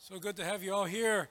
So good to have you all here.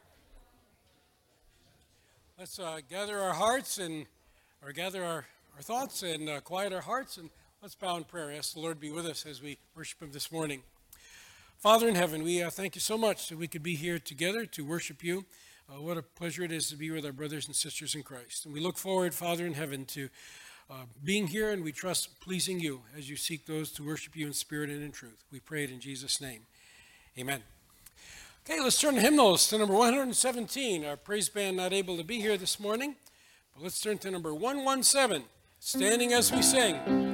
Let's gather our hearts or gather our thoughts and quiet our hearts, and let's bow in prayer. Ask the Lord to be with us as we worship Him this morning. Father in heaven, we thank you so much that we could be here together to worship you. What a pleasure it is to be with our brothers and sisters in Christ. And we look forward, Father in heaven, to being here, and we trust pleasing you as you seek those to worship you in spirit and in truth. We pray it in Jesus' name. Amen. Okay, let's turn to hymnals to number 117. Our praise band not able to be here this morning, but let's turn to number 117, Standing as We Sing.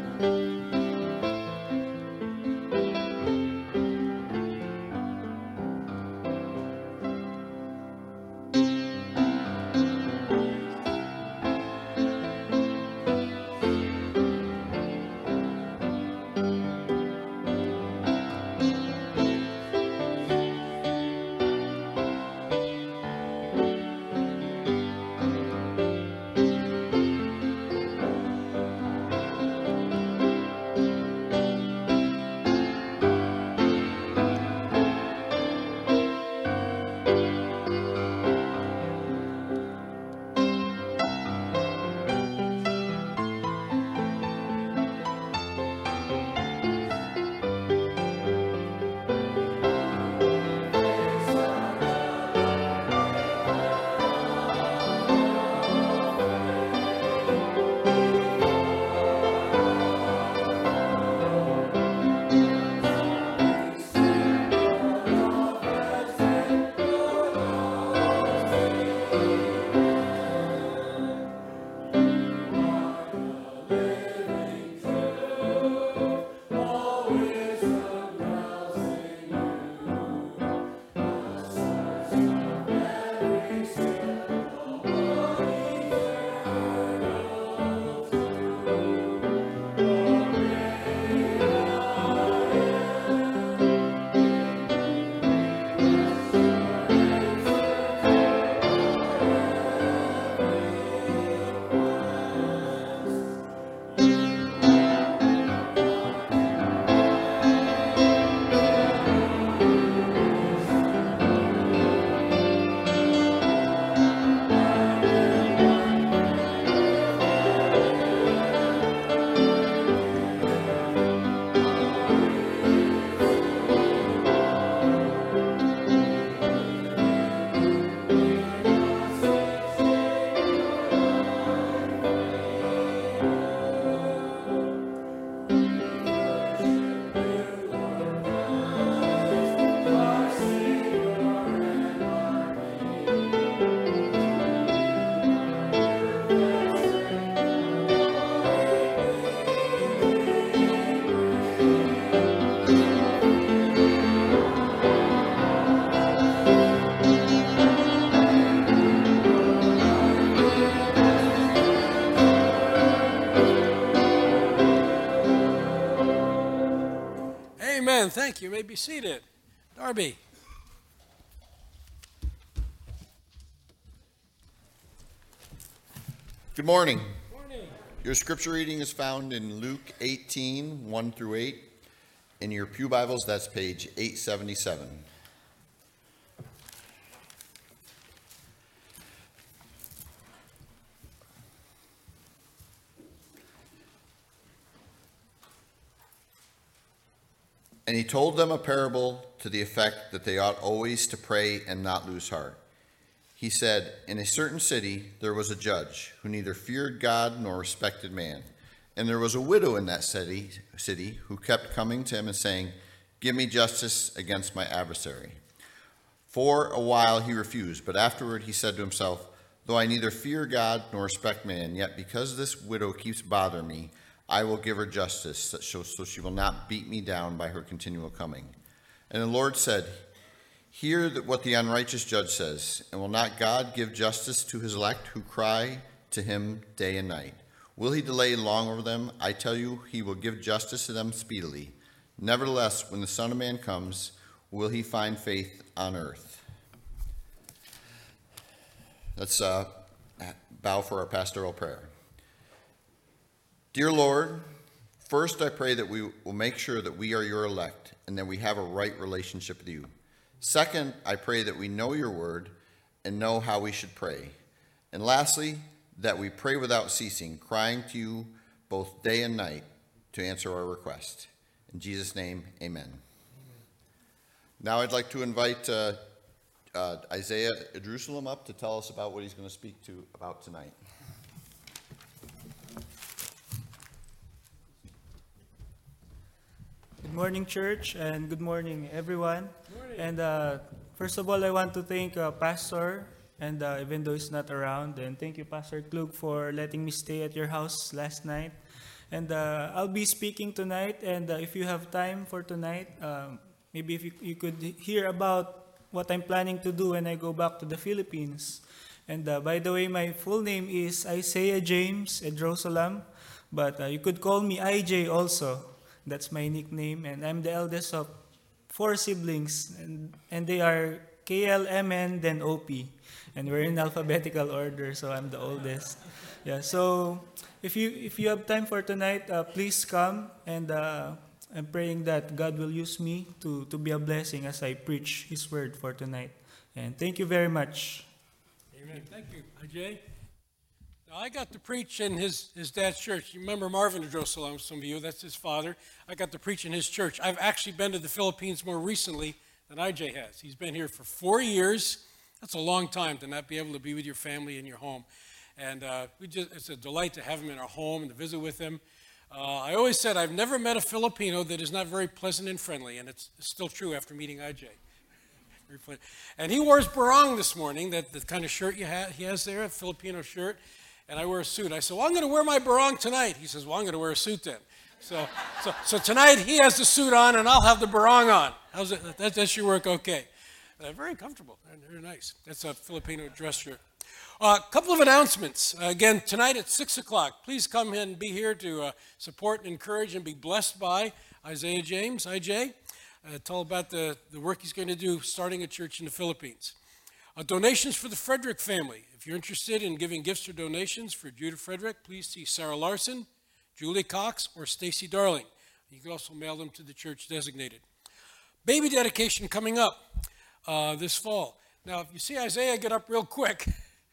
Amen. Thank you. You may be seated. Darby. Good morning. Morning. Your scripture reading is found in Luke 18, 1 through 8. In your pew Bibles, that's page 877. And he told them a parable to the effect that they ought always to pray and not lose heart. He said, in a certain city there was a judge who neither feared God nor respected man. And there was a widow in that city who kept coming to him and saying, give me justice against my adversary. For a while he refused, but afterward he said to himself, though I neither fear God nor respect man, yet because this widow keeps bothering me, I will give her justice, so she will not beat me down by her continual coming. And the Lord said, hear what the unrighteous judge says, and will not God give justice to his elect who cry to him day and night? Will he delay long over them? I tell you, he will give justice to them speedily. Nevertheless, when the Son of Man comes, will he find faith on earth? Let's bow for our pastoral prayer. Dear Lord, first I pray that we will make sure that we are your elect and that we have a right relationship with you. Second, I pray that we know your word and know how we should pray. And lastly, that we pray without ceasing, crying to you both day and night to answer our request. In Jesus' name, amen. Now I'd like to invite Isaiah Jerusalem up to tell us about what he's going to speak about tonight. Good morning, church, and good morning, everyone. Good morning. And first of all, I want to thank Pastor, and even though he's not around, and thank you, Pastor Klug, for letting me stay at your house last night. And I'll be speaking tonight, and if you have time for tonight, maybe if you could hear about what I'm planning to do when I go back to the Philippines. And by the way, my full name is Isaiah James Edrosalam, but you could call me IJ also. That's my nickname, and I'm the eldest of 4 siblings, and they are KL, MN, then OP. And we're in alphabetical order, so I'm the oldest. Yeah, so if you have time for tonight, please come, and I'm praying that God will use me to be a blessing as I preach His word for tonight. And thank you very much. Amen. Thank you, Ajay. Now, I got to preach in his dad's church. You remember Marvin Jerusalem, some of you, that's his father. I got to preach in his church. I've actually been to the Philippines more recently than IJ has. He's been here for 4 years. That's a long time to not be able to be with your family in your home. And it's a delight to have him in our home and to visit with him. I always said I've never met a Filipino that is not very pleasant and friendly, and it's still true after meeting IJ. And he wore his barong this morning, the kind of shirt he has there, a Filipino shirt, and I wear a suit. I said, well, I'm going to wear my barong tonight. He says, well, I'm going to wear a suit then. So tonight he has the suit on, and I'll have the barong on. How's it? That should work okay. Very comfortable, very nice. That's a Filipino dress shirt. A couple of announcements. Again, tonight at 6 o'clock, please come in and be here to support and encourage and be blessed by Isaiah James, IJ. Tell about the work he's going to do starting a church in the Philippines. Donations for the Frederick family. If you're interested in giving gifts or donations for Judah Frederick, please see Sarah Larson, Julie Cox, or Stacy Darling. You can also mail them to the church designated. Baby dedication coming up this fall. Now, if you see Isaiah get up real quick,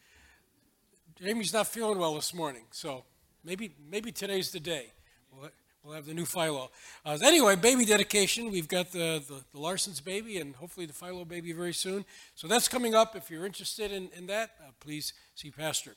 Jamie's not feeling well this morning, so maybe today's the day. We'll have the new Philo. Anyway, baby dedication. We've got the Larson's baby and hopefully the Philo baby very soon. So that's coming up. If you're interested in that, please see Pastor.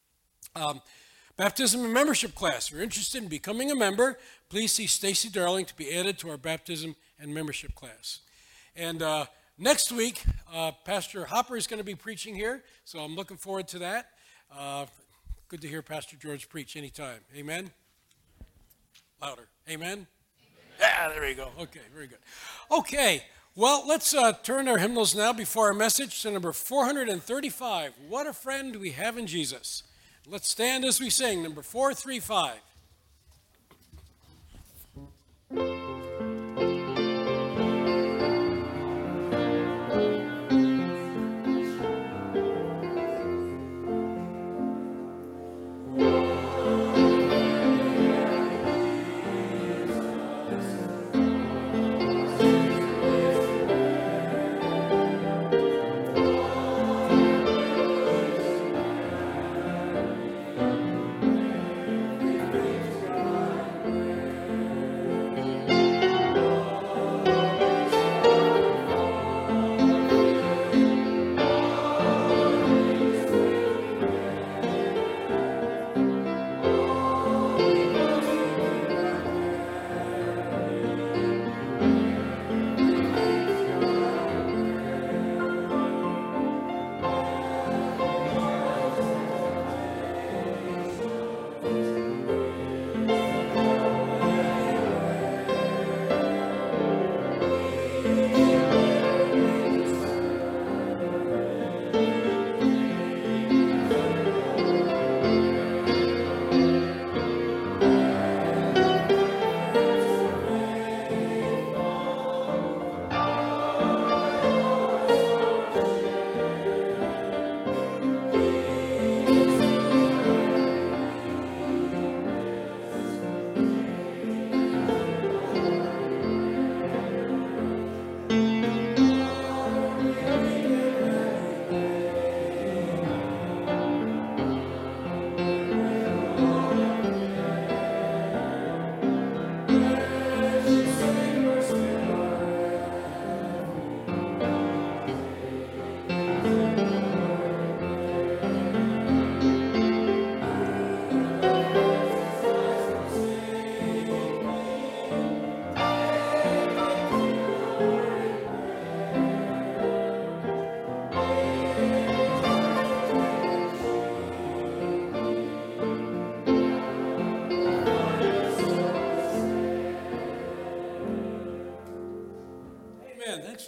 Baptism and membership class. If you're interested in becoming a member, please see Stacy Darling to be added to our baptism and membership class. And next week, Pastor Hopper is going to be preaching here, so I'm looking forward to that. Good to hear Pastor George preach anytime. Amen? Louder. Amen? Yeah, there we go. Okay, very good. Okay, well, let's turn our hymnals now before our message to number 435. What a friend we have in Jesus. Let's stand as we sing, number 435.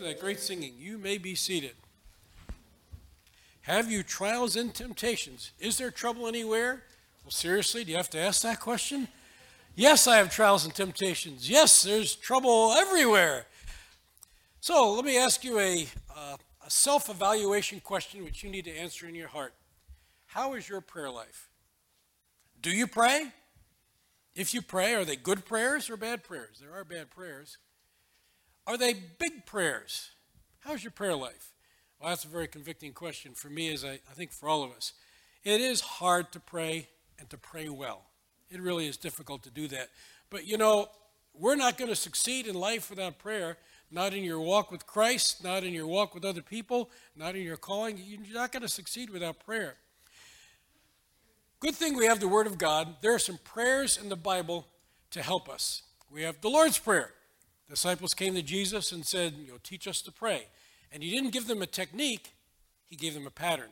that great singing. You may be seated. Have you trials and temptations? Is there trouble anywhere? Well, seriously, do you have to ask that question? Yes, I have trials and temptations. Yes, there's trouble everywhere. So let me ask you a self-evaluation question which you need to answer in your heart. How is your prayer life? Do you pray? If you pray, are they good prayers or bad prayers? There are bad prayers. Are they big prayers? How's your prayer life? Well, that's a very convicting question for me, as I think for all of us. It is hard to pray and to pray well. It really is difficult to do that. But you know, we're not going to succeed in life without prayer. Not in your walk with Christ, not in your walk with other people, not in your calling. You're not going to succeed without prayer. Good thing we have the Word of God. There are some prayers in the Bible to help us. We have the Lord's Prayer. The disciples came to Jesus and said, teach us to pray. And he didn't give them a technique, he gave them a pattern.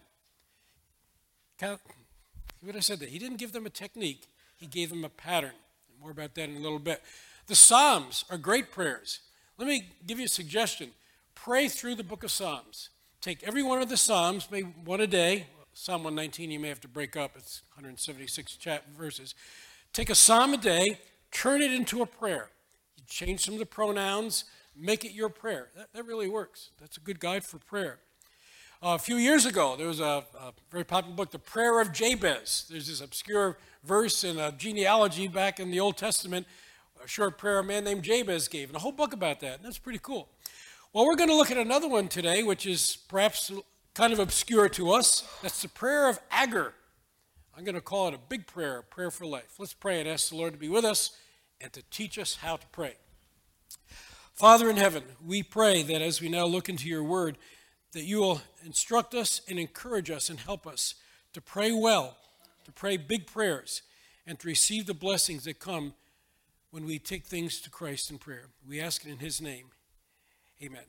What I said there, he didn't give them a technique, he gave them a pattern. More about that in a little bit. The Psalms are great prayers. Let me give you a suggestion. Pray through the book of Psalms. Take every one of the Psalms, maybe one a day. Psalm 119 you may have to break up. It's 176 verses. Take a psalm a day, turn it into a prayer. You change some of the pronouns, make it your prayer. That really works. That's a good guide for prayer. A few years ago, there was a very popular book, The Prayer of Jabez. There's this obscure verse in a genealogy back in the Old Testament, a short prayer a man named Jabez gave, and a whole book about that. And that's pretty cool. Well, we're going to look at another one today, which is perhaps kind of obscure to us. That's the prayer of Agur. I'm going to call it a big prayer, a prayer for life. Let's pray and ask the Lord to be with us and to teach us how to pray. Father in heaven, we pray that as we now look into your word, that you will instruct us and encourage us and help us to pray well, to pray big prayers, and to receive the blessings that come when we take things to Christ in prayer. We ask it in his name. Amen.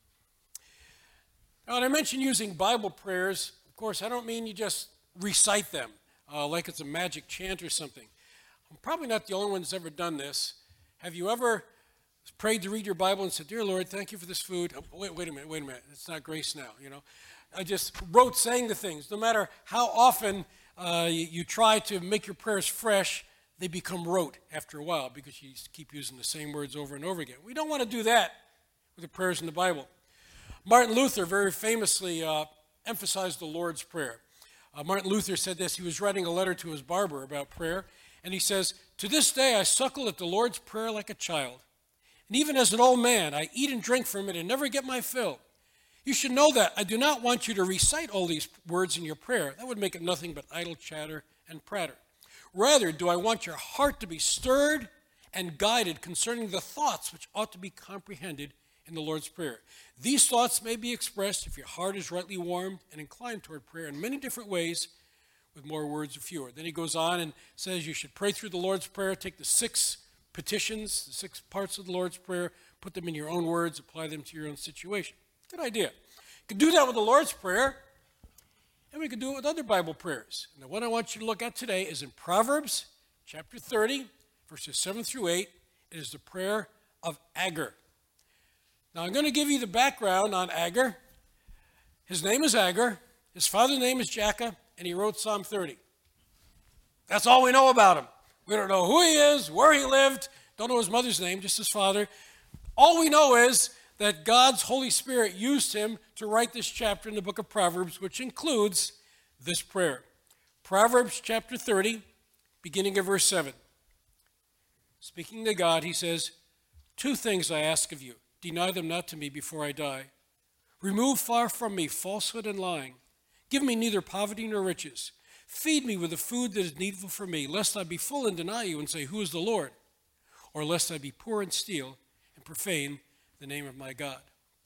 Now, when I mention using Bible prayers, of course, I don't mean you just recite them like it's a magic chant or something. I'm probably not the only one that's ever done this. Have you ever prayed to read your Bible and said, "Dear Lord, thank you for this food." Oh, wait a minute. It's not grace now, I just wrote saying the things. No matter how often you try to make your prayers fresh, they become rote after a while because you keep using the same words over and over again. We don't want to do that with the prayers in the Bible. Martin Luther very famously emphasized the Lord's Prayer. Martin Luther said this. He was writing a letter to his barber about prayer, and he says, "To this day I suckle at the Lord's Prayer like a child. And even as an old man, I eat and drink from it and never get my fill. You should know that I do not want you to recite all these words in your prayer. That would make it nothing but idle chatter and pratter. Rather, do I want your heart to be stirred and guided concerning the thoughts which ought to be comprehended in the Lord's Prayer. These thoughts may be expressed if your heart is rightly warmed and inclined toward prayer in many different ways with more words or fewer." Then he goes on and says you should pray through the Lord's Prayer, take the 6 petitions, the 6 parts of the Lord's Prayer, put them in your own words, apply them to your own situation. Good idea. You can do that with the Lord's Prayer, and we can do it with other Bible prayers. And the one I want you to look at today is in Proverbs chapter 30, verses 7 through 8. It is the prayer of Agur. Now, I'm going to give you the background on Agur. His name is Agur. His father's name is Jacob, and he wrote Psalm 30. That's all we know about him. We don't know who he is, where he lived, don't know his mother's name, just his father. All we know is that God's Holy Spirit used him to write this chapter in the book of Proverbs, which includes this prayer. Proverbs chapter 30, beginning of verse 7. Speaking to God, he says, "2 things I ask of you. Deny them not to me before I die. Remove far from me falsehood and lying. Give me neither poverty nor riches. Feed me with the food that is needful for me, lest I be full and deny you and say, 'Who is the Lord?' Or lest I be poor and steal and profane the name of my God."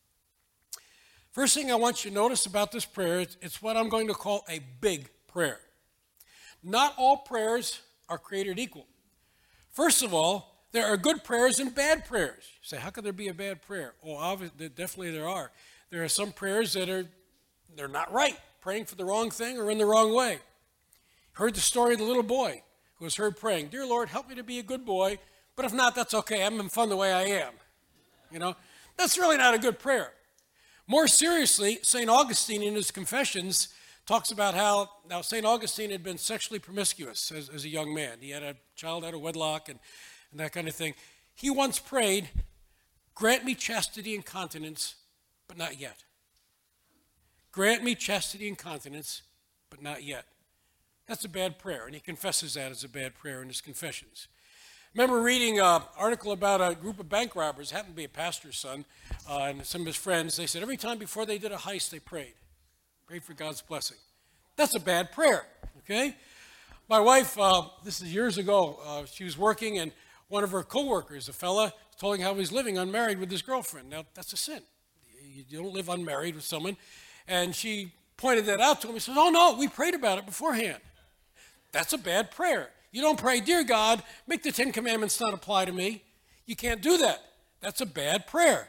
First thing I want you to notice about this prayer, it's what I'm going to call a big prayer. Not all prayers are created equal. First of all, there are good prayers and bad prayers. You say, how could there be a bad prayer? Oh, obviously, definitely there are. There are some prayers they're not right, praying for the wrong thing or in the wrong way. Heard the story of the little boy who was heard praying, "Dear Lord, help me to be a good boy, but if not, that's okay. I'm having fun the way I am." That's really not a good prayer. More seriously, St. Augustine in his Confessions talks about how, now St. Augustine had been sexually promiscuous as a young man. He had a child out of wedlock and that kind of thing. He once prayed, "Grant me chastity and continence, but not yet." Grant me chastity and continence, but not yet. That's a bad prayer, and he confesses that as a bad prayer in his Confessions. I remember reading an article about a group of bank robbers, happened to be a pastor's son, and some of his friends. They said every time before they did a heist, they prayed for God's blessing. That's a bad prayer, okay? My wife, this is years ago, she was working, and one of her coworkers, a fella, told him how he was living unmarried with his girlfriend. Now, that's a sin. You don't live unmarried with someone. And she pointed that out to him. He said, "Oh, no, we prayed about it beforehand." That's a bad prayer. You don't pray, "Dear God, make the Ten Commandments not apply to me." You can't do that. That's a bad prayer.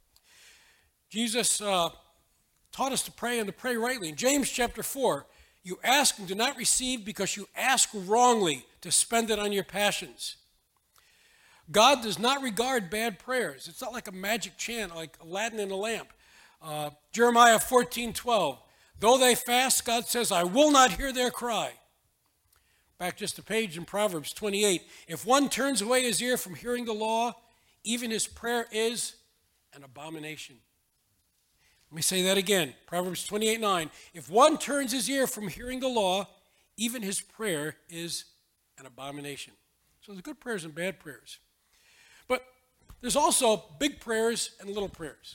Jesus taught us to pray and to pray rightly. In James chapter 4, you ask and do not receive because you ask wrongly to spend it on your passions. God does not regard bad prayers. It's not like a magic chant, like Aladdin in a lamp. Jeremiah 14:12, though they fast, God says, "I will not hear their cry." Back just a page in Proverbs 28, if one turns away his ear from hearing the law, even his prayer is an abomination. Let me say that again, Proverbs 28:9, if one turns his ear from hearing the law, even his prayer is an abomination. So there's good prayers and bad prayers. But there's also big prayers and little prayers.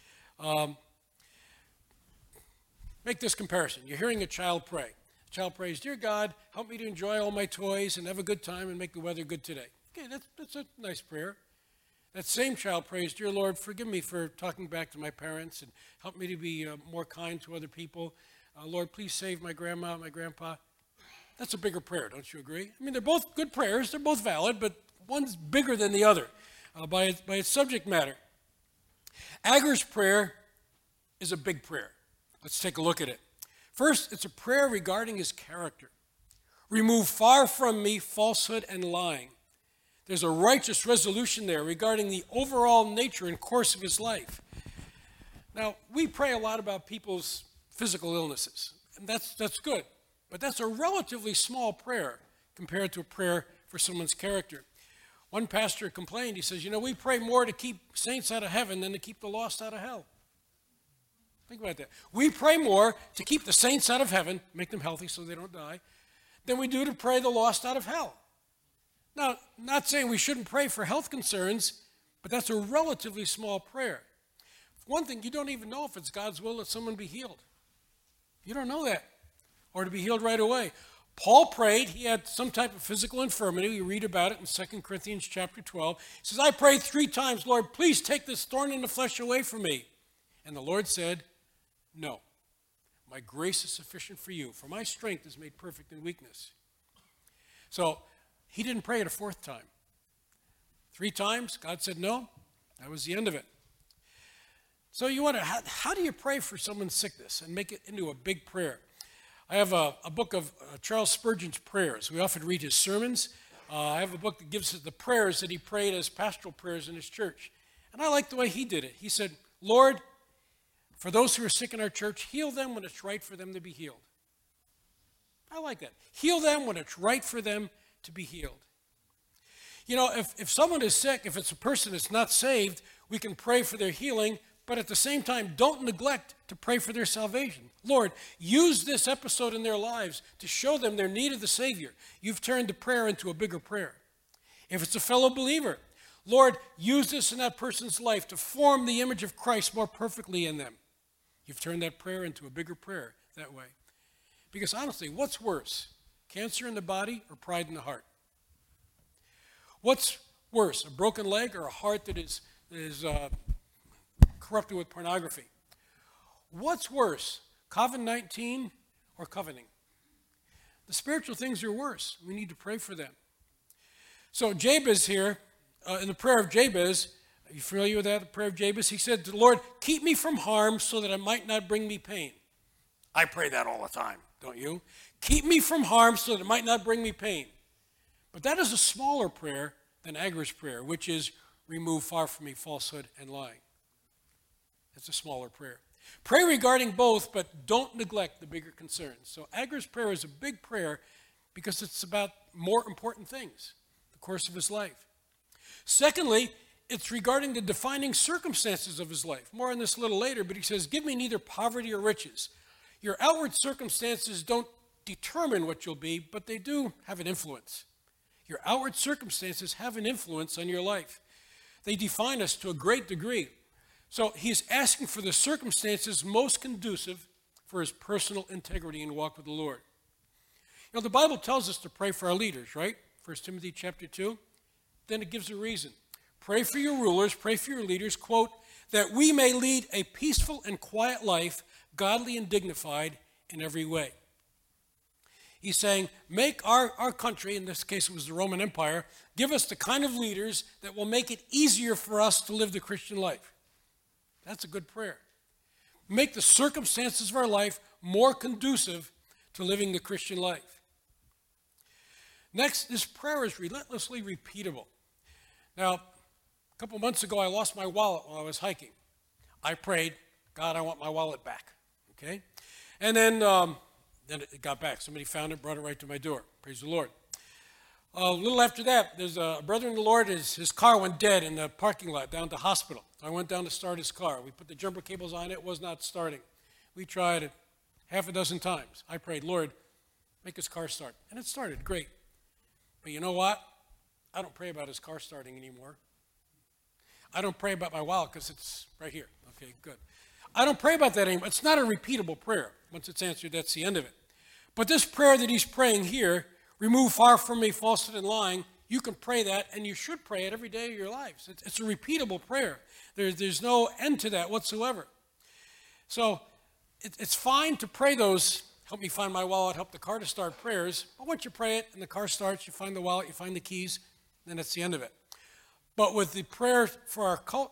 Make this comparison. You're hearing a child pray. The child prays, "Dear God, help me to enjoy all my toys and have a good time and make the weather good today." Okay, that's a nice prayer. That same child prays, "Dear Lord, forgive me for talking back to my parents and help me to be more kind to other people. Lord, please save my grandma, my grandpa." That's a bigger prayer, don't you agree? I mean, they're both good prayers. They're both valid, but one's bigger than the other by its subject matter. Agur's prayer is a big prayer. Let's take a look at it. First, it's a prayer regarding his character. "Remove far from me falsehood and lying." There's a righteous resolution there regarding the overall nature and course of his life. Now, we pray a lot about people's physical illnesses, and that's good, but that's a relatively small prayer compared to a prayer for someone's character. One pastor complained, he says, we pray more to keep saints out of heaven than to keep the lost out of hell. Think about that. We pray more to keep the saints out of heaven, make them healthy so they don't die, than we do to pray the lost out of hell. Now, not saying we shouldn't pray for health concerns, but that's a relatively small prayer. For one thing, you don't even know if it's God's will that someone be healed. You don't know that, or to be healed right away. Paul prayed. He had some type of physical infirmity. We read about it in 2 Corinthians chapter 12. He says, "I prayed 3 times, Lord, please take this thorn in the flesh away from me." And the Lord said, "No, my grace is sufficient for you, for my strength is made perfect in weakness." So he didn't pray it a 4th time. 3 times, God said no. That was the end of it. So you wonder, how do you pray for someone's sickness and make it into a big prayer? I have a book of Charles Spurgeon's prayers. We often read his sermons. I have a book that gives us the prayers that he prayed as pastoral prayers in his church. And I like the way he did it. He said, "Lord, for those who are sick in our church, heal them when it's right for them to be healed." I like that. Heal them when it's right for them to be healed. If someone is sick, if it's a person that's not saved, we can pray for their healing, but at the same time, don't neglect to pray for their salvation. Lord, use this episode in their lives to show them their need of the Savior. You've turned the prayer into a bigger prayer. If it's a fellow believer, Lord, use this in that person's life to form the image of Christ more perfectly in them. You've turned that prayer into a bigger prayer that way. Because honestly, what's worse? Cancer in the body or pride in the heart? What's worse, a broken leg or a heart that is corrupted with pornography? What's worse, COVID-19 or coveting? The spiritual things are worse. We need to pray for them. So Jabez here, in the prayer of Jabez, are you familiar with that, the prayer of Jabez? He said to the Lord, "Keep me from harm so that it might not bring me pain." I pray that all the time, don't you? Keep me from harm so that it might not bring me pain. But that is a smaller prayer than Agur's prayer, which is, "Remove far from me falsehood and lying." It's a smaller prayer. Pray regarding both, but don't neglect the bigger concerns. So Agur's prayer is a big prayer because it's about more important things, the course of his life. Secondly, it's regarding the defining circumstances of his life. More on this a little later, but he says, give me neither poverty or riches. Your outward circumstances don't determine what you'll be, but they do have an influence. Your outward circumstances have an influence on your life. They define us to a great degree. So he's asking for the circumstances most conducive for his personal integrity and walk with the Lord. You know, the Bible tells us to pray for our leaders, right? 1 Timothy chapter 2. Then it gives a reason. Pray for your rulers, pray for your leaders, quote, that we may lead a peaceful and quiet life, godly and dignified in every way. He's saying, make our country, in this case it was the Roman Empire, give us the kind of leaders that will make it easier for us to live the Christian life. That's a good prayer. Make the circumstances of our life more conducive to living the Christian life. Next, this prayer is relentlessly repeatable. Now, a couple months ago, I lost my wallet while I was hiking. I prayed, God, I want my wallet back. Okay? And then it got back. Somebody found it, brought it right to my door. Praise the Lord. A little after that, there's a brother in the Lord, his car went dead in the parking lot down at the hospital. I went down to start his car. We put the jumper cables on, it was not starting. We tried it half a dozen times. I prayed, Lord, make his car start. And it started, great. But you know what? I don't pray about his car starting anymore. I don't pray about my wallet because it's right here. Okay, good. I don't pray about that anymore. It's not a repeatable prayer. Once it's answered, that's the end of it. But this prayer that he's praying here, remove far from me falsehood and lying, you can pray that, and you should pray it every day of your lives. It's a repeatable prayer. There's no end to that whatsoever. So it's fine to pray those, help me find my wallet, help the car to start prayers, but once you pray it and the car starts, you find the wallet, you find the keys, then that's the end of it. But with the prayer for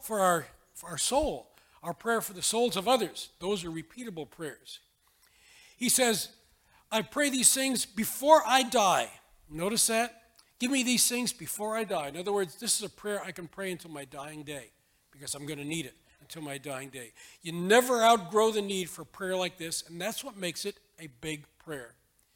our soul, our prayer for the souls of others, those are repeatable prayers. He says, I pray these things before I die. Notice that? Give me these things before I die. In other words, this is a prayer I can pray until my dying day because I'm going to need it until my dying day. You never outgrow the need for prayer like this, and that's what makes it a big prayer.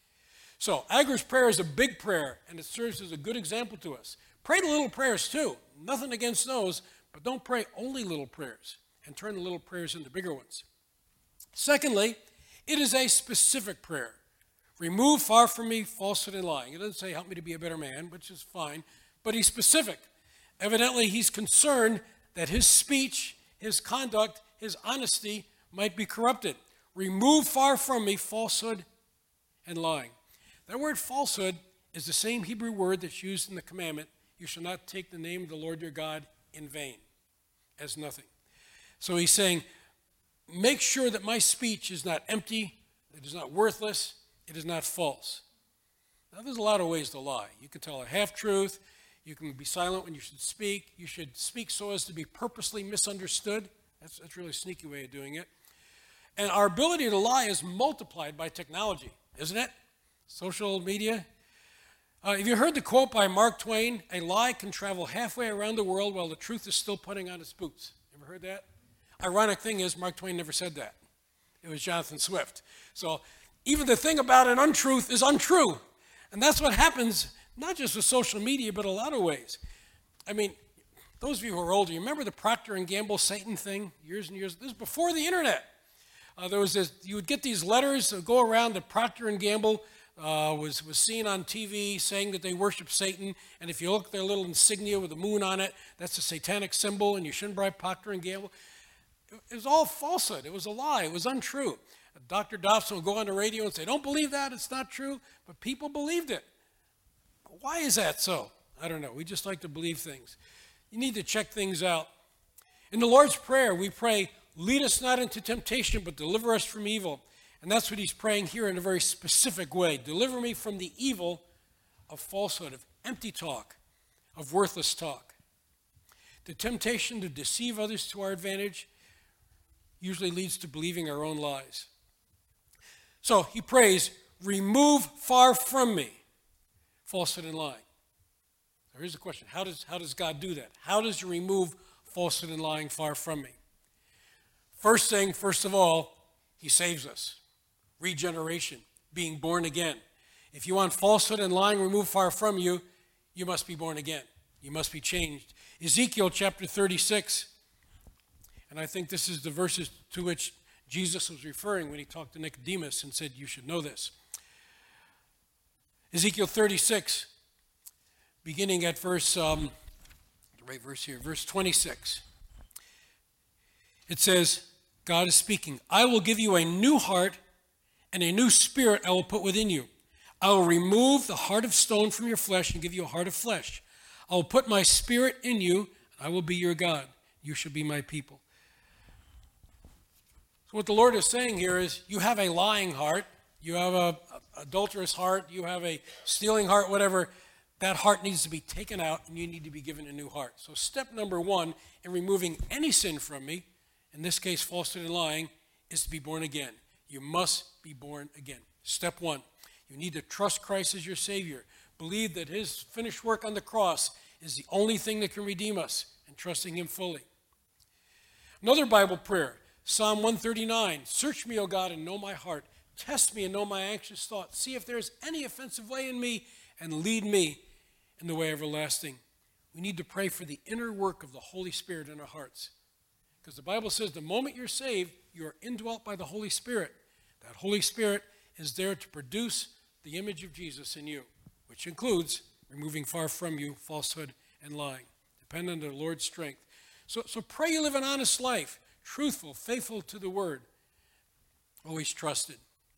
So Agur's prayer is a big prayer, and it serves as a good example to us. Pray the little prayers too. Nothing against those, but don't pray only little prayers and turn the little prayers into bigger ones. Secondly, it is a specific prayer. Remove far from me falsehood and lying. It doesn't say help me to be a better man, which is fine, but he's specific. Evidently, he's concerned that his speech, his conduct, his honesty might be corrupted. Remove far from me falsehood and lying. That word falsehood is the same Hebrew word that's used in the commandment, you shall not take the name of the Lord your God in vain, as nothing. So he's saying, make sure that my speech is not empty, it is not worthless, it is not false. Now, there's a lot of ways to lie. You can tell a half-truth. You can be silent when you should speak. You should speak so as to be purposely misunderstood. That's really a sneaky way of doing it. And our ability to lie is multiplied by technology, isn't it? Social media. Have you heard the quote by Mark Twain? A lie can travel halfway around the world while the truth is still putting on its boots. You ever heard that? Ironic thing is, Mark Twain never said that. It was Jonathan Swift. So even the thing about an untruth is untrue. And that's what happens, not just with social media, but a lot of ways. I mean, those of you who are older, you remember the Procter & Gamble Satan thing years and years? This was before the internet. There was this, you would get these letters that go around that Procter & Gamble was seen on TV saying that they worship Satan. And if you look at their little insignia with the moon on it, that's a satanic symbol, and you shouldn't buy Procter & Gamble. It was all falsehood. It was a lie. It was untrue. Dr. Dobson would go on the radio and say, don't believe that, it's not true. But people believed it. Why is that so? I don't know. We just like to believe things. You need to check things out. In the Lord's Prayer, we pray, lead us not into temptation, but deliver us from evil. And that's what he's praying here in a very specific way. Deliver me from the evil of falsehood, of empty talk, of worthless talk. The temptation to deceive others to our advantage usually leads to believing our own lies. So he prays, remove far from me falsehood and lying. So here's the question, how does God do that? How does he remove falsehood and lying far from me? First thing, first of all, he saves us. Regeneration, being born again. If you want falsehood and lying removed far from you, you must be born again. You must be changed. Ezekiel chapter 36, and I think this is the verses to which Jesus was referring when he talked to Nicodemus and said, you should know this. Ezekiel 36, beginning at verse 26. It says, God is speaking, I will give you a new heart and a new spirit I will put within you. I will remove the heart of stone from your flesh and give you a heart of flesh. I will put my spirit in you, and I will be your God. You shall be my people. So what the Lord is saying here is, you have a lying heart, you have an adulterous heart, you have a stealing heart, whatever. That heart needs to be taken out, and you need to be given a new heart. So step number one in removing any sin from me, in this case falsehood and lying, is to be born again. You must be born again. Step one, you need to trust Christ as your Savior. Believe that his finished work on the cross is the only thing that can redeem us, and trusting him fully. Another Bible prayer, Psalm 139, search me, O God, and know my heart. Test me and know my anxious thoughts. See if there is any offensive way in me, and lead me in the way everlasting. We need to pray for the inner work of the Holy Spirit in our hearts. Because the Bible says the moment you're saved, you are indwelt by the Holy Spirit. That Holy Spirit is there to produce the image of Jesus in you, which includes removing far from you falsehood and lying. Depend on the Lord's strength. So pray you live an honest life, truthful, faithful to the word, always trusted.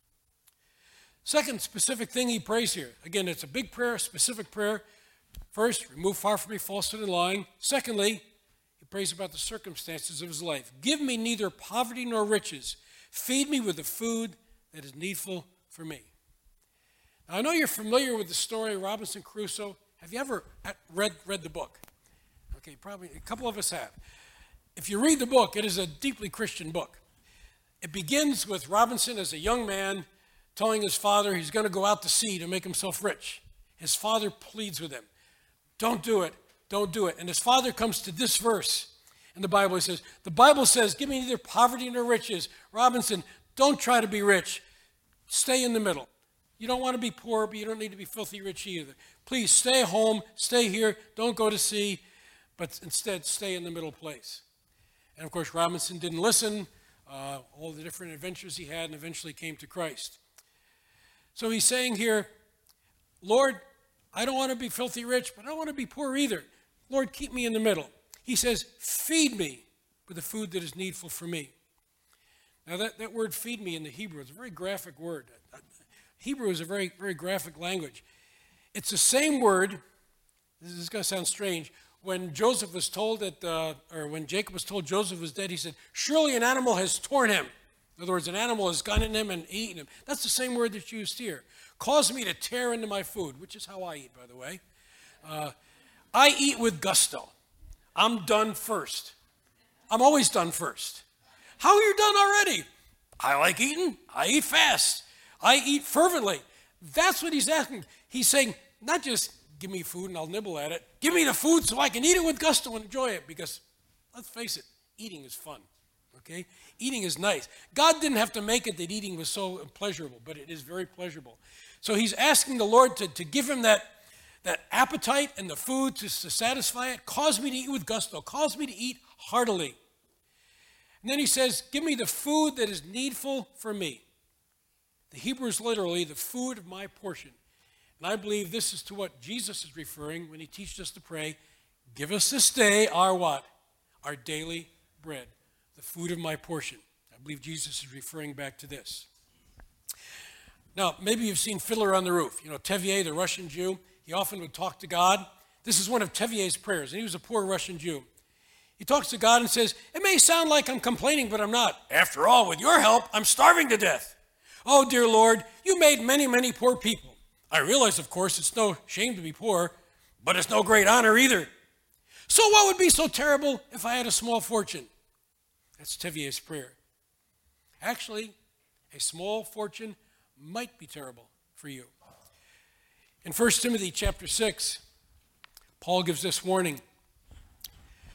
Second specific thing he prays here. Again, it's a big prayer, specific prayer. First, remove far from me falsehood and lying. Secondly, he prays about the circumstances of his life. Give me neither poverty nor riches. Feed me with the food that is needful for me. Now, I know you're familiar with the story of Robinson Crusoe. Have you ever read the book? Okay, probably a couple of us have. If you read the book, it is a deeply Christian book. It begins with Robinson as a young man telling his father he's going to go out to sea to make himself rich. His father pleads with him, don't do it, don't do it. And his father comes to this verse in the Bible. He says, the Bible says, give me neither poverty nor riches. Robinson, don't try to be rich. Stay in the middle. You don't want to be poor, but you don't need to be filthy rich either. Please stay home, stay here, don't go to sea, but instead stay in the middle place. And of course, Robinson didn't listen, all the different adventures he had, and eventually came to Christ. So he's saying here, Lord, I don't want to be filthy rich, but I don't want to be poor either. Lord, keep me in the middle. He says, feed me with the food that is needful for me. Now that word feed me in the Hebrew is a very graphic word. Hebrew is a very, very graphic language. It's the same word, this is going to sound strange, when Joseph was told when Jacob was told Joseph was dead, he said, surely an animal has torn him. In other words, an animal has gone in him and eaten him. That's the same word that's used here. Cause me to tear into my food, which is how I eat, by the way. I eat with gusto. I'm done first. I'm always done first. How are you done already? I like eating. I eat fast. I eat fervently. That's what he's asking. He's saying, not just give me food and I'll nibble at it. Give me the food so I can eat it with gusto and enjoy it. Because, let's face it, eating is fun. Okay? Eating is nice. God didn't have to make it that eating was so pleasurable, but it is very pleasurable. So he's asking the Lord to give him that appetite and the food to satisfy it. Cause me to eat with gusto. Cause me to eat heartily. And then he says, give me the food that is needful for me. The Hebrew is literally the food of my portion. And I believe this is to what Jesus is referring when he teaches us to pray, give us this day our what? Our daily bread. The food of my portion. I believe Jesus is referring back to this. Now, maybe you've seen Fiddler on the Roof. You know, Tevye, the Russian Jew, he often would talk to God. This is one of Tevye's prayers, and he was a poor Russian Jew. He talks to God and says, it may sound like I'm complaining, but I'm not. After all, with your help, I'm starving to death. Oh, dear Lord, you made many, many poor people. I realize, of course, it's no shame to be poor, but it's no great honor either. So what would be so terrible if I had a small fortune? That's Tevye's prayer. Actually, a small fortune might be terrible for you. In 1 Timothy chapter 6, Paul gives this warning.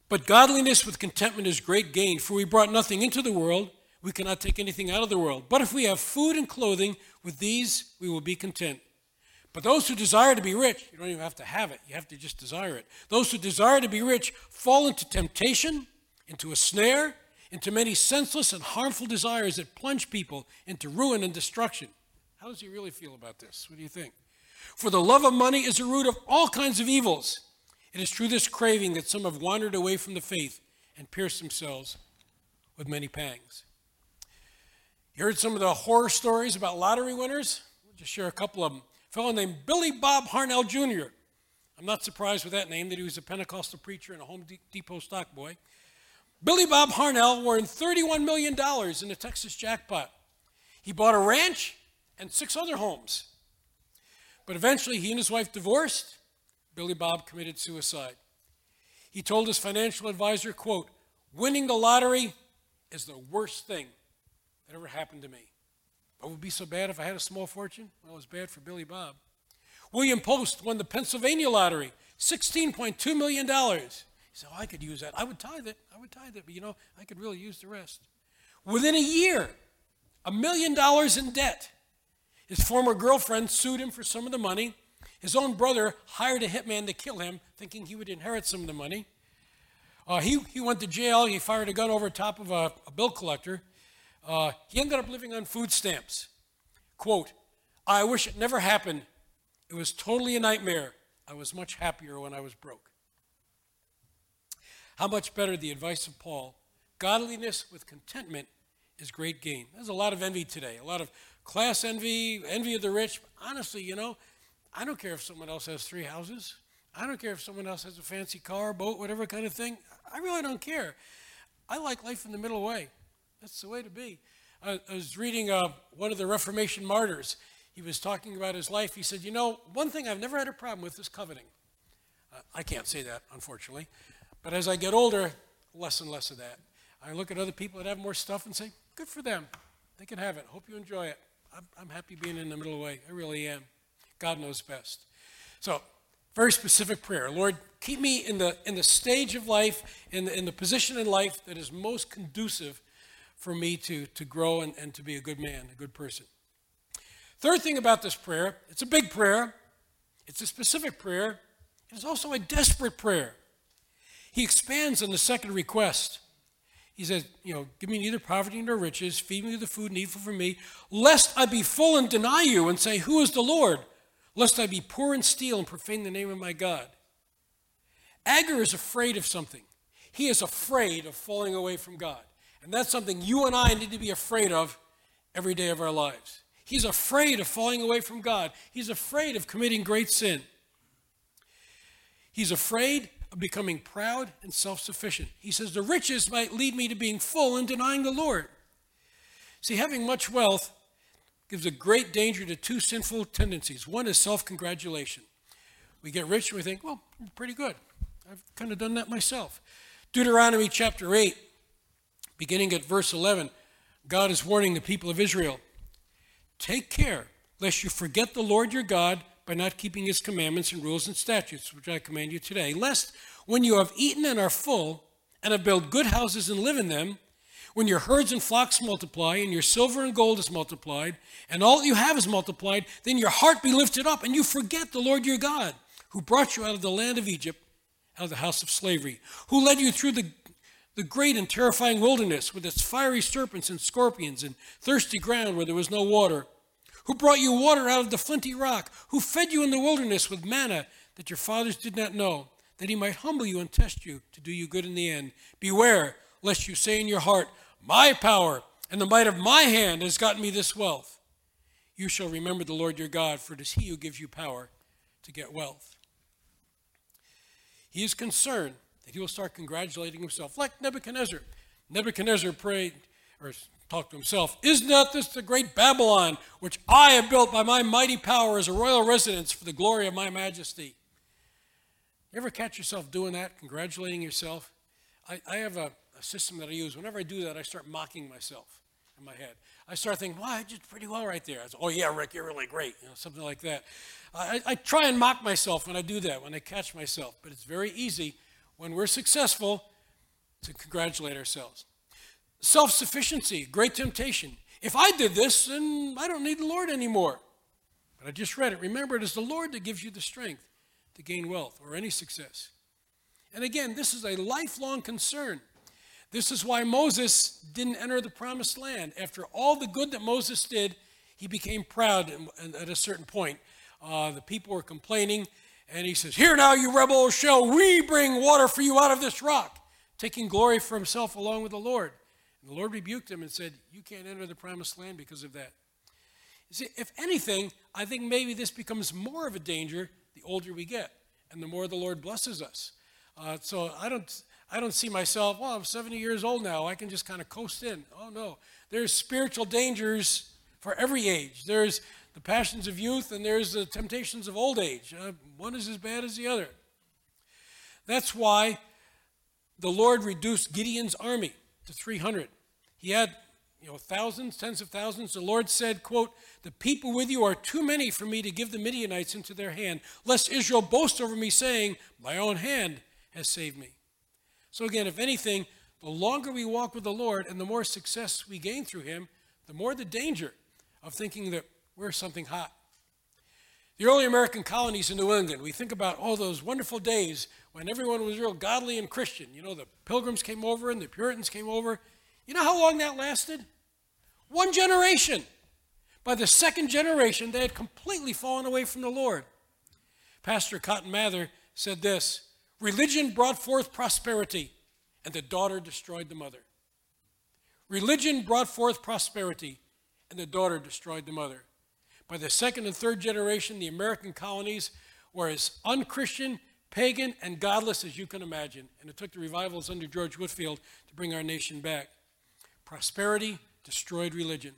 But godliness with contentment is great gain, for we brought nothing into the world, we cannot take anything out of the world. But if we have food and clothing, with these we will be content. But those who desire to be rich, you don't even have to have it, you have to just desire it. Those who desire to be rich fall into temptation, into a snare, into many senseless and harmful desires that plunge people into ruin and destruction. How does he really feel about this? What do you think? For the love of money is the root of all kinds of evils. It is through this craving that some have wandered away from the faith and pierced themselves with many pangs. You heard some of the horror stories about lottery winners? We'll just share a couple of them. A fellow named Billy Bob Harnell Jr. I'm not surprised with that name, that he was a Pentecostal preacher and a Home Depot stock boy. Billy Bob Harnell won $31 million in the Texas jackpot. He bought a ranch and 6 other homes. But eventually he and his wife divorced. Billy Bob committed suicide. He told his financial advisor, quote, "Winning the lottery is the worst thing that ever happened to me. What would be so bad if I had a small fortune? Well, it was bad for Billy Bob." William Post won the Pennsylvania lottery, $16.2 million. He said, "Oh, I could use that. I would tithe it, but I could really use the rest." Within a year, $1 million in debt. His former girlfriend sued him for some of the money. His own brother hired a hitman to kill him, thinking he would inherit some of the money. He went to jail. He fired a gun over top of a bill collector. He ended up living on food stamps. Quote, "I wish it never happened. It was totally a nightmare. I was much happier when I was broke." How much better the advice of Paul. Godliness with contentment is great gain. There's a lot of envy today, a lot of class envy, envy of the rich. Honestly, I don't care if someone else has 3 houses. I don't care if someone else has a fancy car, boat, whatever kind of thing. I really don't care. I like life in the middle way. That's the way to be. I was reading one of the Reformation martyrs. He was talking about his life. He said, one thing I've never had a problem with is coveting. I can't say that, unfortunately. But as I get older, less and less of that. I look at other people that have more stuff and say, good for them. They can have it. Hope you enjoy it. I'm happy being in the middle way. I really am. God knows best. So, very specific prayer. Lord, keep me in the stage of life, in the position in life that is most conducive for me to grow and to be a good man, a good person. Third thing about this prayer, it's a big prayer. It's a specific prayer. It's also a desperate prayer. He expands on the second request. He says, give me neither poverty nor riches, feed me with the food needful for me, lest I be full and deny you and say, who is the Lord? Lest I be poor and steal and profane the name of my God. Agur is afraid of something. He is afraid of falling away from God. And that's something you and I need to be afraid of every day of our lives. He's afraid of falling away from God. He's afraid of committing great sin. He's afraid of becoming proud and self-sufficient. He says the riches might lead me to being full and denying the Lord. See, having much wealth gives a great danger to 2 sinful tendencies. One is self-congratulation. We get rich and we think, well, I'm pretty good. I've kind of done that myself. Deuteronomy chapter 8, beginning at verse 11, God is warning the people of Israel, take care lest you forget the Lord your God by not keeping his commandments and rules and statutes, which I command you today, lest when you have eaten and are full and have built good houses and live in them, when your herds and flocks multiply, and your silver and gold is multiplied, and all that you have is multiplied, then your heart be lifted up, and you forget the Lord your God, who brought you out of the land of Egypt, out of the house of slavery, who led you through the great and terrifying wilderness with its fiery serpents and scorpions and thirsty ground where there was no water, who brought you water out of the flinty rock, who fed you in the wilderness with manna that your fathers did not know, that he might humble you and test you to do you good in the end. Beware, lest you say in your heart, my power and the might of my hand has gotten me this wealth. You shall remember the Lord your God, for it is he who gives you power to get wealth. He is concerned that he will start congratulating himself, like Nebuchadnezzar. Nebuchadnezzar prayed, or talked to himself, is not this the great Babylon, which I have built by my mighty power as a royal residence for the glory of my majesty? You ever catch yourself doing that, congratulating yourself? I have a system that I use. Whenever I do that, I start mocking myself in my head. I start thinking, wow, I did pretty well right there. I say, oh yeah, Rick, you're really great, something like that. I try and mock myself when I do that, when I catch myself. But it's very easy when we're successful to congratulate ourselves. Self-sufficiency, great temptation. If I did this, then I don't need the Lord anymore. But I just read it. Remember, it is the Lord that gives you the strength to gain wealth or any success. And again, this is a lifelong concern. This is why Moses didn't enter the promised land. After all the good that Moses did, he became proud at a certain point. The people were complaining, and he says, "Here now, you rebels, shall we bring water for you out of this rock?" Taking glory for himself along with the Lord. And the Lord rebuked him and said, "You can't enter the promised land because of that." You see, if anything, I think maybe this becomes more of a danger the older we get and the more the Lord blesses us. So I don't see myself, well, I'm 70 years old now, I can just kind of coast in. Oh, no. There's spiritual dangers for every age. There's the passions of youth and there's the temptations of old age. One is as bad as the other. That's why the Lord reduced Gideon's army to 300. He had thousands, tens of thousands. The Lord said, quote, "The people with you are too many for me to give the Midianites into their hand, lest Israel boast over me, saying, my own hand has saved me." So again, if anything, the longer we walk with the Lord and the more success we gain through him, the more the danger of thinking that we're something hot. The early American colonies in New England, we think about all those wonderful days when everyone was real godly and Christian. The Pilgrims came over and the Puritans came over. You know how long that lasted? 1 generation. By the second generation, they had completely fallen away from the Lord. Pastor Cotton Mather said this: "Religion brought forth prosperity, and the daughter destroyed the mother." Religion brought forth prosperity, and the daughter destroyed the mother. By the second and third generation, the American colonies were as unchristian, pagan, and godless as you can imagine. And it took the revivals under George Whitefield to bring our nation back. Prosperity destroyed religion.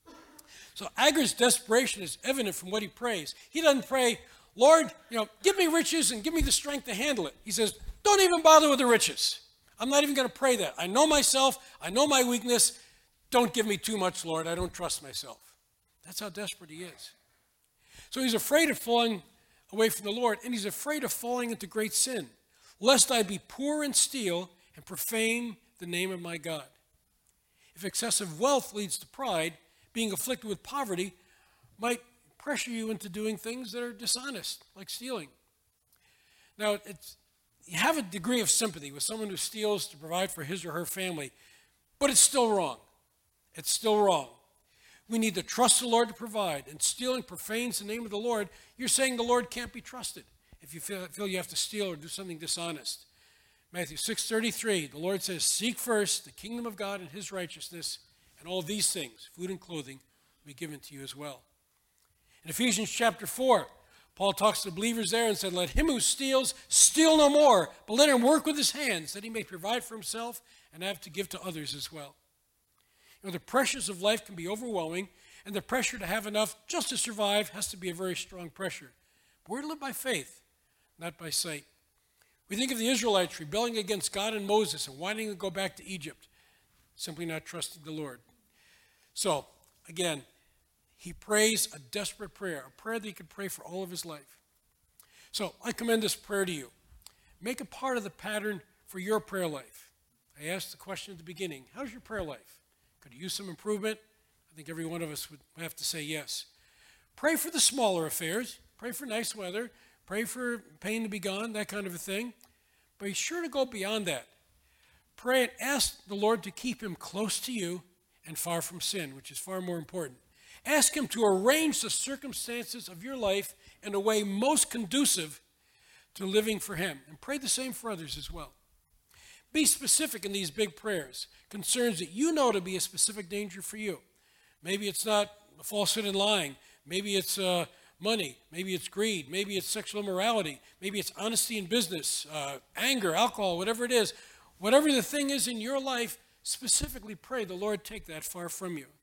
So Agur's desperation is evident from what he prays. He doesn't pray, "Lord, give me riches and give me the strength to handle it." He says, "Don't even bother with the riches. I'm not even going to pray that. I know myself. I know my weakness. Don't give me too much, Lord. I don't trust myself." That's how desperate he is. So he's afraid of falling away from the Lord, and he's afraid of falling into great sin, lest I be poor and steal and profane the name of my God. If excessive wealth leads to pride, being afflicted with poverty might pressure you into doing things that are dishonest, like stealing. Now, you have a degree of sympathy with someone who steals to provide for his or her family, but it's still wrong. It's still wrong. We need to trust the Lord to provide, and stealing profanes the name of the Lord. You're saying the Lord can't be trusted if you feel you have to steal or do something dishonest. Matthew 6:33, the Lord says, "Seek first the kingdom of God and his righteousness, and all these things, food and clothing, will be given to you as well." In Ephesians chapter 4, Paul talks to the believers there and said, "Let him who steals steal no more, but let him work with his hands, that he may provide for himself and have to give to others as well." The pressures of life can be overwhelming, and the pressure to have enough just to survive has to be a very strong pressure. But we're to live by faith, not by sight. We think of the Israelites rebelling against God and Moses and wanting to go back to Egypt, simply not trusting the Lord. So, again, he prays a desperate prayer, a prayer that he could pray for all of his life. So, I commend this prayer to you. Make it part of the pattern for your prayer life. I asked the question at the beginning, how's your prayer life? Could you use some improvement? I think every one of us would have to say yes. Pray for the smaller affairs. Pray for nice weather. Pray for pain to be gone, that kind of a thing. But be sure to go beyond that. Pray and ask the Lord to keep him close to you and far from sin, which is far more important. Ask him to arrange the circumstances of your life in a way most conducive to living for him. And pray the same for others as well. Be specific in these big prayers, concerns that you know to be a specific danger for you. Maybe it's not falsehood and lying. Maybe it's money. Maybe it's greed. Maybe it's sexual immorality. Maybe it's honesty in business, anger, alcohol, whatever it is. Whatever the thing is in your life, specifically pray the Lord take that far from you.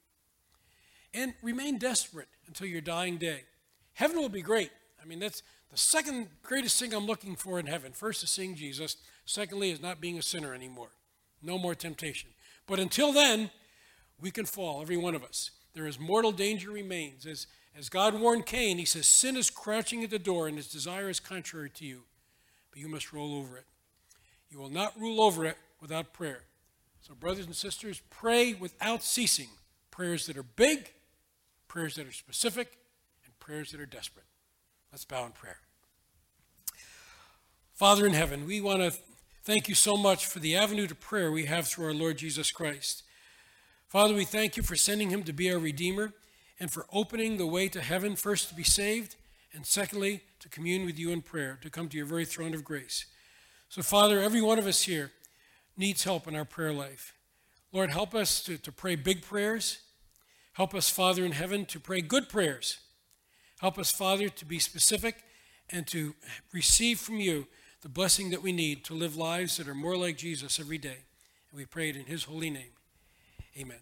And remain desperate until your dying day. Heaven will be great. I mean, that's the second greatest thing I'm looking for in heaven. First is seeing Jesus. Secondly is not being a sinner anymore. No more temptation. But until then, we can fall, every one of us. There is mortal danger remains. As God warned Cain, he says, sin is crouching at the door and its desire is contrary to you. But you must roll over it. You will not rule over it without prayer. So brothers and sisters, pray without ceasing. Prayers that are big, prayers that are specific, and prayers that are desperate. Let's bow in prayer. Father in heaven, we want to thank you so much for the avenue to prayer we have through our Lord Jesus Christ. Father, we thank you for sending him to be our Redeemer and for opening the way to heaven, first to be saved, and secondly, to commune with you in prayer, to come to your very throne of grace. So, Father, every one of us here needs help in our prayer life. Lord, help us to pray big prayers. Help us, Father in heaven, to pray good prayers. Help us, Father, to be specific and to receive from you the blessing that we need to live lives that are more like Jesus every day. And we pray it in his holy name. Amen.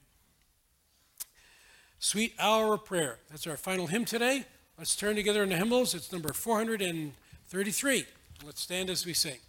Sweet Hour of Prayer. That's our final hymn today. Let's turn together in the hymnals. It's number 433. Let's stand as we sing.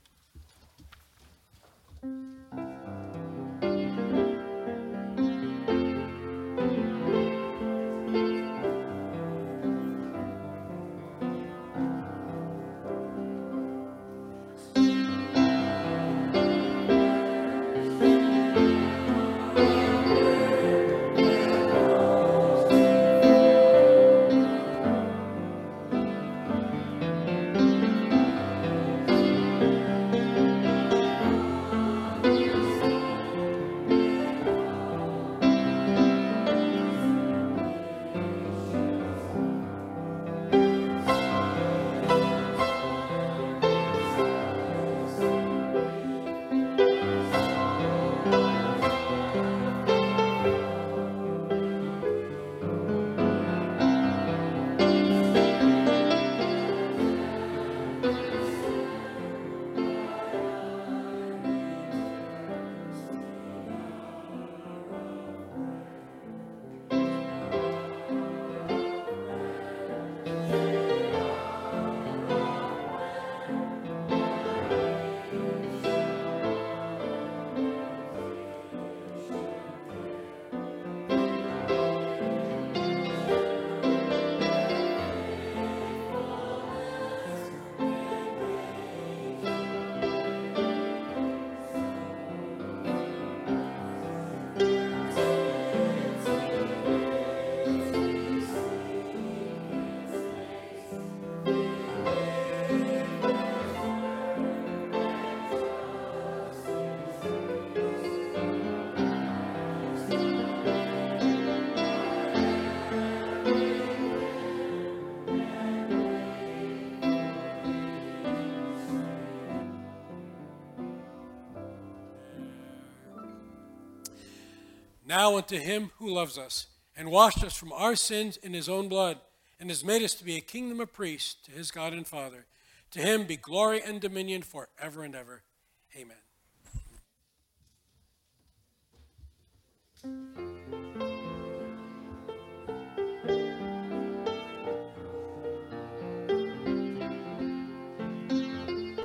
Now unto him who loves us and washed us from our sins in his own blood and has made us to be a kingdom of priests to his God and Father. To him be glory and dominion forever and ever. Amen.